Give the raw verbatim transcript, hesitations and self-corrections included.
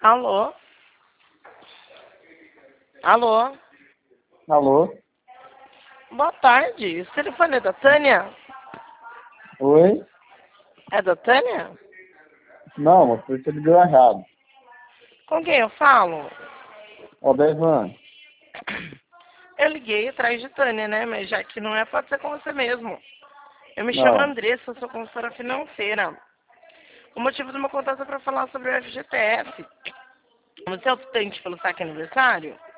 Alô? Alô? Alô? Boa tarde. Esse telefone é da Tânia? Oi? É da Tânia? Não, você ligou errado. Com quem eu falo? Ó, Devan. Eu liguei atrás de Tânia, né? Mas já que não é, pode ser com você mesmo. Eu me chamo Não. Andressa, sou consultora financeira. O motivo do meu contato é para falar sobre o F G T S. Você é optante pelo saque aniversário?